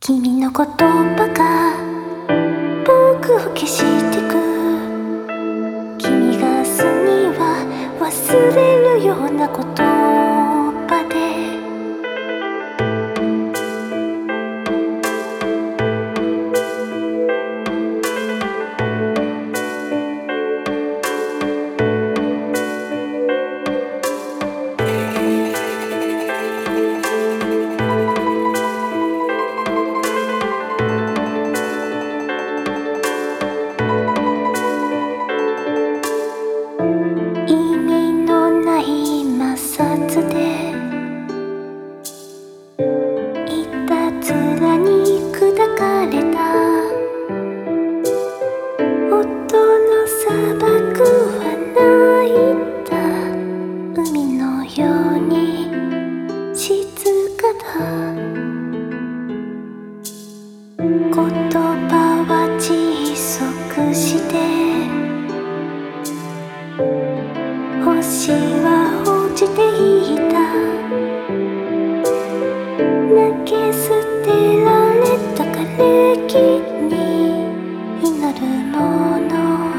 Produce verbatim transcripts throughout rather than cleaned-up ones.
君の言葉が僕を消してく。君が明日には忘れるような言葉で星は落ちていた。投げ捨てられた枯れ木に祈る者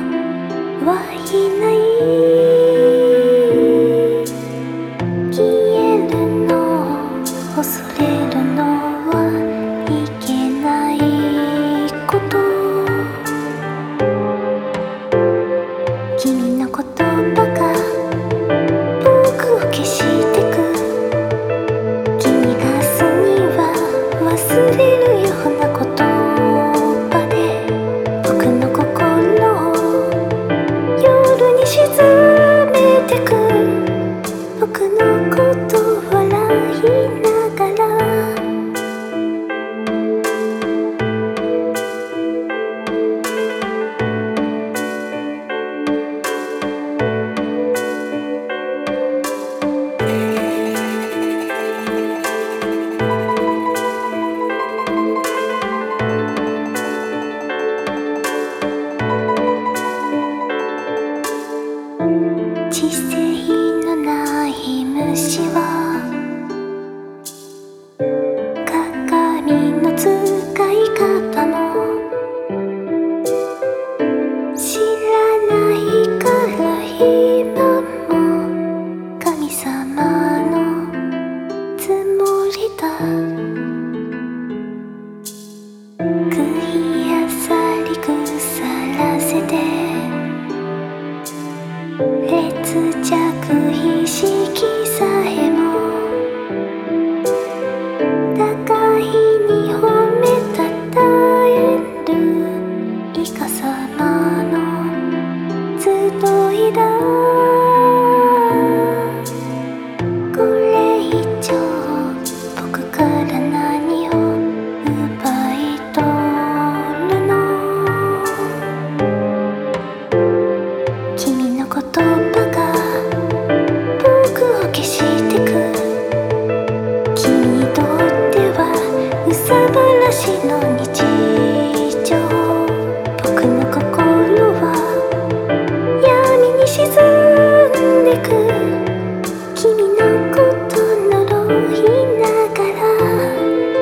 はいない。消えるの恐れるのはいけないこと。君の言葉が僕を消してく。君が明日には忘れるような言葉で僕の心を夜に沈めてく。僕のこと笑いながら知性のない虫は鏡の使い方も知らないから今も神様のつもりだ。食いあさり腐らせて劣弱意識さえも互いに褒めたたえるイカ様の集いだ。これ以上僕から何を奪い取るの。君の言葉が僕を消してく。君にとっては憂さ晴らしの日常。僕の心は闇に沈んでく。君のこと呪いながら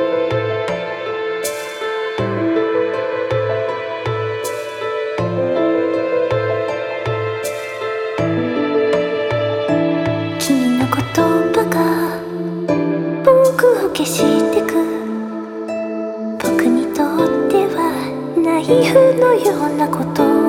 君の言葉が僕を消してく。僕にとってはナイフのようなこと